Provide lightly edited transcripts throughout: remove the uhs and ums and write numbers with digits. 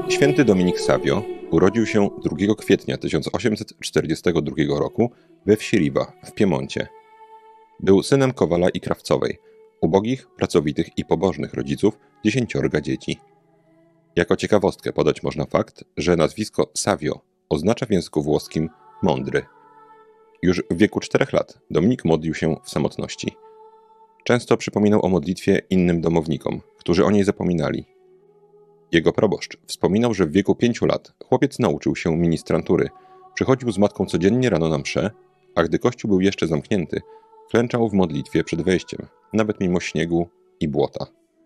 Święty Dominik Savio urodził się 2 kwietnia 1842 roku we wsi Riva w Piemoncie. Był synem kowala i krawcowej, ubogich, pracowitych i pobożnych rodziców 10 dzieci. Jako ciekawostkę podać można fakt, że nazwisko Savio oznacza w języku włoskim mądry. Już w wieku 4 lat Dominik modlił się w samotności. Często przypominał o modlitwie innym domownikom, którzy o niej zapominali. Jego proboszcz wspominał, że w wieku 5 lat chłopiec nauczył się ministrantury, przychodził z matką codziennie rano na mszę, a gdy kościół był jeszcze zamknięty, klęczał w modlitwie przed wejściem, nawet mimo śniegu i błota.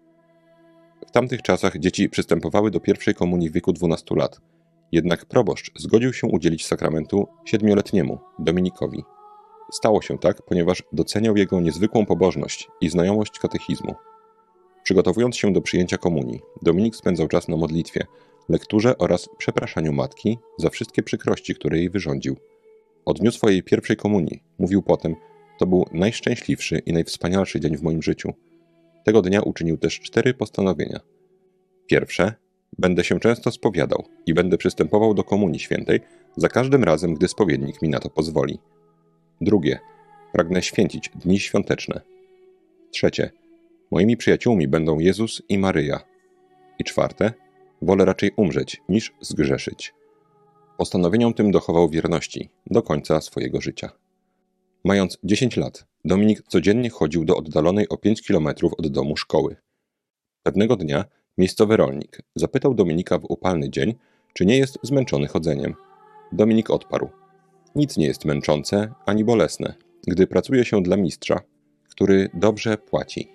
W tamtych czasach dzieci przystępowały do pierwszej komunii w wieku 12 lat, jednak proboszcz zgodził się udzielić sakramentu 7-letniemu Dominikowi. Stało się tak, ponieważ doceniał jego niezwykłą pobożność i znajomość katechizmu. Przygotowując się do przyjęcia komunii, Dominik spędzał czas na modlitwie, lekturze oraz przepraszaniu matki za wszystkie przykrości, które jej wyrządził. O dniu swojej pierwszej komunii mówił potem: to był najszczęśliwszy i najwspanialszy dzień w moim życiu. Tego dnia uczynił też 4 postanowienia. Pierwsze: będę się często spowiadał i będę przystępował do komunii świętej za każdym razem, gdy spowiednik mi na to pozwoli. Drugie: pragnę święcić dni świąteczne. Trzecie: moimi przyjaciółmi będą Jezus i Maryja. I czwarte: wolę raczej umrzeć, niż zgrzeszyć. Postanowieniom tym dochował wierności do końca swojego życia. Mając 10 lat, Dominik codziennie chodził do oddalonej o 5 kilometrów od domu szkoły. Pewnego dnia miejscowy rolnik zapytał Dominika w upalny dzień, czy nie jest zmęczony chodzeniem. Dominik odparł: nic nie jest męczące ani bolesne, gdy pracuje się dla mistrza, który dobrze płaci.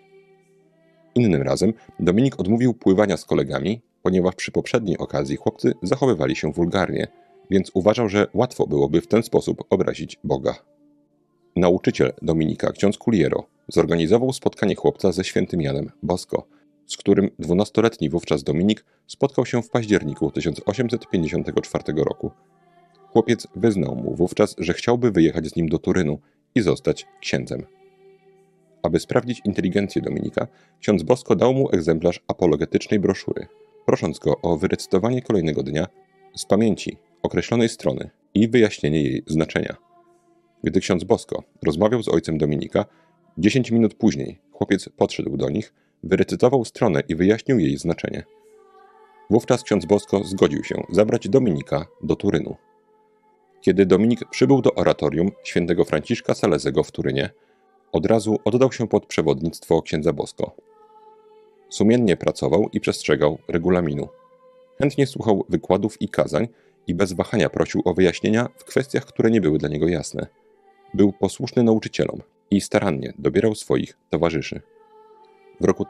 Innym razem Dominik odmówił pływania z kolegami, ponieważ przy poprzedniej okazji chłopcy zachowywali się wulgarnie, więc uważał, że łatwo byłoby w ten sposób obrazić Boga. Nauczyciel Dominika, ksiądz Culiero, zorganizował spotkanie chłopca ze świętym Janem Bosco, z którym 12-letni wówczas Dominik spotkał się w październiku 1854 roku. Chłopiec wyznał mu wówczas, że chciałby wyjechać z nim do Turynu i zostać księdzem. Aby sprawdzić inteligencję Dominika, ksiądz Bosco dał mu egzemplarz apologetycznej broszury, prosząc go o wyrecytowanie kolejnego dnia z pamięci określonej strony i wyjaśnienie jej znaczenia. Gdy ksiądz Bosco rozmawiał z ojcem Dominika, 10 minut później chłopiec podszedł do nich, wyrecytował stronę i wyjaśnił jej znaczenie. Wówczas ksiądz Bosco zgodził się zabrać Dominika do Turynu. Kiedy Dominik przybył do oratorium świętego Franciszka Salezego w Turynie, od razu oddał się pod przewodnictwo księdza Bosco. Sumiennie pracował i przestrzegał regulaminu. Chętnie słuchał wykładów i kazań i bez wahania prosił o wyjaśnienia w kwestiach, które nie były dla niego jasne. Był posłuszny nauczycielom i starannie dobierał swoich towarzyszy. W roku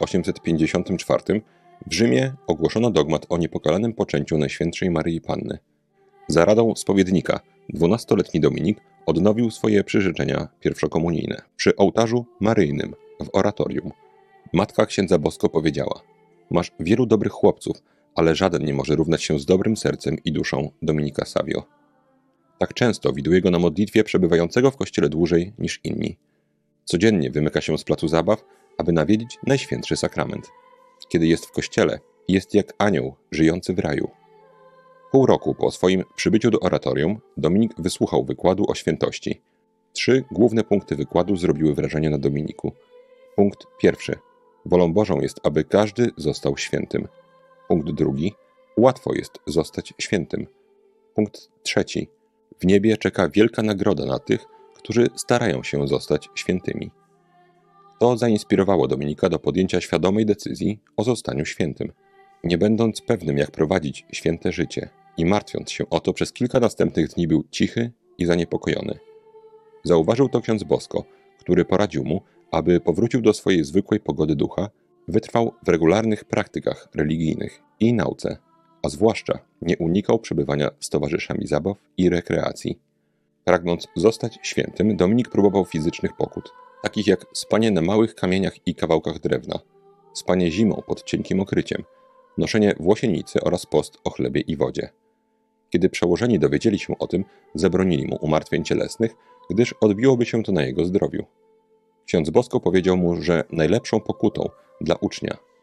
1854 w Rzymie ogłoszono dogmat o niepokalanym poczęciu Najświętszej Maryi Panny. Za radą spowiednika 12-letni Dominik odnowił swoje przyrzeczenia pierwszokomunijne przy ołtarzu maryjnym w oratorium. Matka księdza Bosco powiedziała: masz wielu dobrych chłopców, ale żaden nie może równać się z dobrym sercem i duszą Dominika Savio. Tak często widuję go na modlitwie przebywającego w kościele dłużej niż inni. Codziennie wymyka się z placu zabaw, aby nawiedzić Najświętszy Sakrament. Kiedy jest w kościele, jest jak anioł żyjący w raju. Pół roku po swoim przybyciu do oratorium Dominik wysłuchał wykładu o świętości. 3 główne punkty wykładu zrobiły wrażenie na Dominiku. Punkt pierwszy: wolą Bożą jest, aby każdy został świętym. Punkt drugi: łatwo jest zostać świętym. Punkt trzeci: w niebie czeka wielka nagroda na tych, którzy starają się zostać świętymi. To zainspirowało Dominika do podjęcia świadomej decyzji o zostaniu świętym. Nie będąc pewnym, jak prowadzić święte życie i martwiąc się o to, przez kilka następnych dni był cichy i zaniepokojony. Zauważył to ksiądz Bosco, który poradził mu, aby powrócił do swojej zwykłej pogody ducha, wytrwał w regularnych praktykach religijnych i nauce, a zwłaszcza nie unikał przebywania z towarzyszami zabaw i rekreacji. Pragnąc zostać świętym, Dominik próbował fizycznych pokut, takich jak spanie na małych kamieniach i kawałkach drewna, spanie zimą pod cienkim okryciem, noszenie włosienicy oraz post o chlebie i wodzie. Kiedy przełożeni dowiedzieli się o tym, zabronili mu umartwień cielesnych, gdyż odbiłoby się to na jego zdrowiu. Ksiądz Bosco powiedział mu, że najlepszą pokutą dla ucznia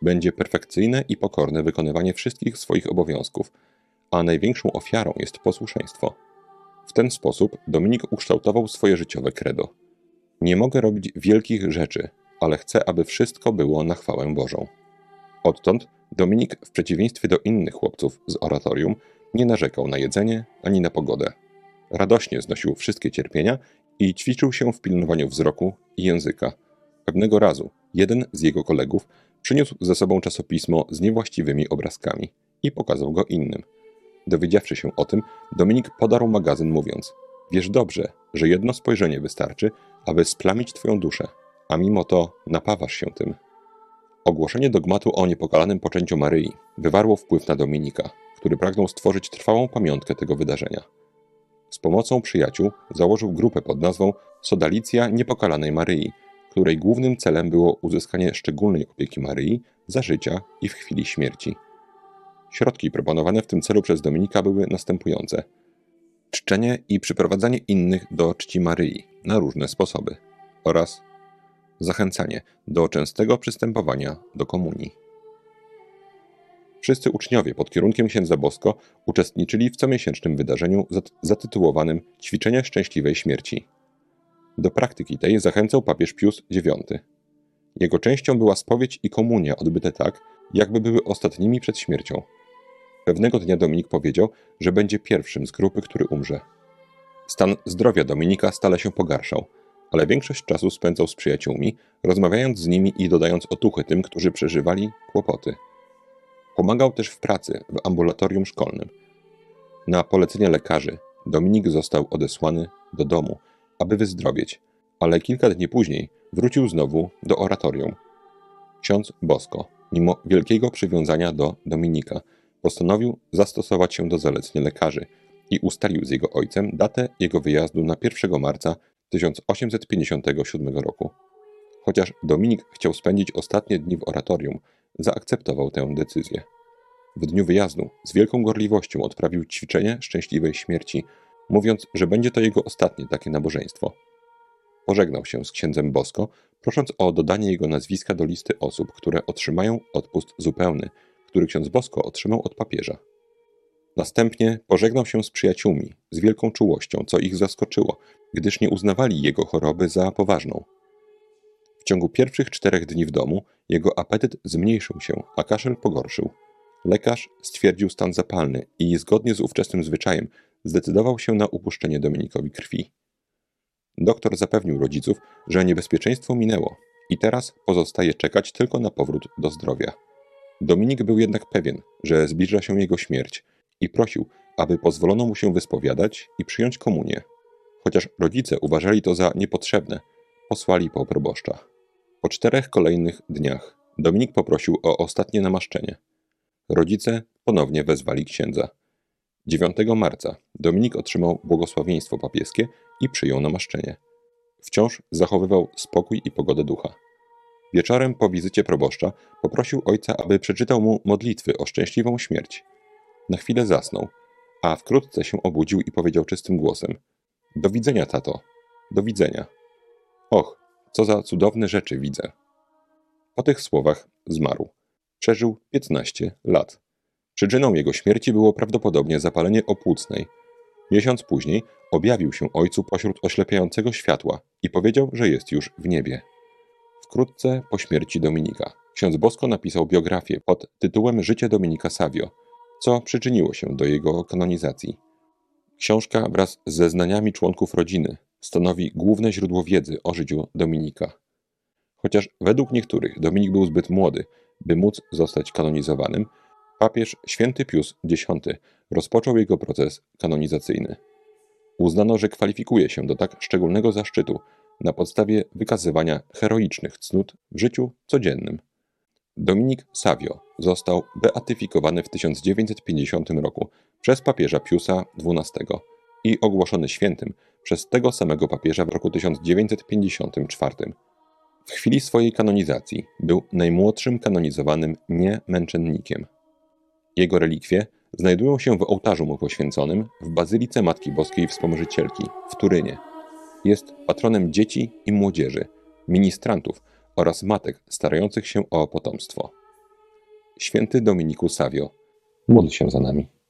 będzie perfekcyjne i pokorne wykonywanie wszystkich swoich obowiązków, a największą ofiarą jest posłuszeństwo. W ten sposób Dominik ukształtował swoje życiowe credo. Nie mogę robić wielkich rzeczy, ale chcę, aby wszystko było na chwałę Bożą. Odtąd Dominik, w przeciwieństwie do innych chłopców z oratorium, nie narzekał na jedzenie ani na pogodę. Radośnie znosił wszystkie cierpienia i ćwiczył się w pilnowaniu wzroku i języka. Pewnego razu jeden z jego kolegów przyniósł ze sobą czasopismo z niewłaściwymi obrazkami i pokazał go innym. Dowiedziawszy się o tym, Dominik podarł magazyn, mówiąc: wiesz dobrze, że jedno spojrzenie wystarczy, aby splamić twoją duszę, a mimo to napawasz się tym. Ogłoszenie dogmatu o niepokalanym poczęciu Maryi wywarło wpływ na Dominika, który pragnął stworzyć trwałą pamiątkę tego wydarzenia. Z pomocą przyjaciół założył grupę pod nazwą Sodalicja Niepokalanej Maryi, której głównym celem było uzyskanie szczególnej opieki Maryi za życia i w chwili śmierci. Środki proponowane w tym celu przez Dominika były następujące: czczenie i przyprowadzanie innych do czci Maryi na różne sposoby oraz zachęcanie do częstego przystępowania do komunii. Wszyscy uczniowie pod kierunkiem księdza Bosko uczestniczyli w comiesięcznym wydarzeniu zatytułowanym Ćwiczenie szczęśliwej śmierci. Do praktyki tej zachęcał papież Pius IX. Jego częścią była spowiedź i komunia odbyte tak, jakby były ostatnimi przed śmiercią. Pewnego dnia Dominik powiedział, że będzie pierwszym z grupy, który umrze. Stan zdrowia Dominika stale się pogarszał, ale większość czasu spędzał z przyjaciółmi, rozmawiając z nimi i dodając otuchy tym, którzy przeżywali kłopoty. Pomagał też w pracy w ambulatorium szkolnym. Na polecenie lekarzy Dominik został odesłany do domu, aby wyzdrowieć, ale kilka dni później wrócił znowu do oratorium. Ksiądz Bosko, mimo wielkiego przywiązania do Dominika, postanowił zastosować się do zaleceń lekarzy i ustalił z jego ojcem datę jego wyjazdu na 1 marca 1857 roku. Chociaż Dominik chciał spędzić ostatnie dni w oratorium, zaakceptował tę decyzję. W dniu wyjazdu z wielką gorliwością odprawił ćwiczenie szczęśliwej śmierci, mówiąc, że będzie to jego ostatnie takie nabożeństwo. Pożegnał się z księdzem Bosko, prosząc o dodanie jego nazwiska do listy osób, które otrzymają odpust zupełny, który ksiądz Bosko otrzymał od papieża. Następnie pożegnał się z przyjaciółmi z wielką czułością, co ich zaskoczyło, gdyż nie uznawali jego choroby za poważną. W ciągu pierwszych 4 dni w domu jego apetyt zmniejszył się, a kaszel pogorszył. Lekarz stwierdził stan zapalny i zgodnie z ówczesnym zwyczajem zdecydował się na upuszczenie Dominikowi krwi. Doktor zapewnił rodziców, że niebezpieczeństwo minęło i teraz pozostaje czekać tylko na powrót do zdrowia. Dominik był jednak pewien, że zbliża się jego śmierć i prosił, aby pozwolono mu się wyspowiadać i przyjąć komunię. Chociaż rodzice uważali to za niepotrzebne, posłali po proboszcza. Po 4 kolejnych dniach Dominik poprosił o ostatnie namaszczenie. Rodzice ponownie wezwali księdza. 9 marca Dominik otrzymał błogosławieństwo papieskie i przyjął namaszczenie. Wciąż zachowywał spokój i pogodę ducha. Wieczorem po wizycie proboszcza poprosił ojca, aby przeczytał mu modlitwy o szczęśliwą śmierć. Na chwilę zasnął, a wkrótce się obudził i powiedział czystym głosem: do widzenia, tato, do widzenia. Och, co za cudowne rzeczy widzę. Po tych słowach zmarł. Przeżył 15 lat. Przyczyną jego śmierci było prawdopodobnie zapalenie opłucnej. Miesiąc później objawił się ojcu pośród oślepiającego światła i powiedział, że jest już w niebie. Wkrótce po śmierci Dominika ksiądz Bosko napisał biografię pod tytułem Życie Dominika Savio, co przyczyniło się do jego kanonizacji. Książka wraz z zeznaniami członków rodziny stanowi główne źródło wiedzy o życiu Dominika. Chociaż według niektórych Dominik był zbyt młody, by móc zostać kanonizowanym, papież święty Pius X rozpoczął jego proces kanonizacyjny. Uznano, że kwalifikuje się do tak szczególnego zaszczytu na podstawie wykazywania heroicznych cnót w życiu codziennym. Dominik Savio został beatyfikowany w 1950 roku przez papieża Piusa XII i ogłoszony świętym przez tego samego papieża w roku 1954. W chwili swojej kanonizacji był najmłodszym kanonizowanym niemęczennikiem. Jego relikwie znajdują się w ołtarzu mu poświęconym w Bazylice Matki Boskiej Wspomożycielki w Turynie. Jest patronem dzieci i młodzieży, ministrantów oraz matek starających się o potomstwo. Święty Dominiku Savio, módl się za nami.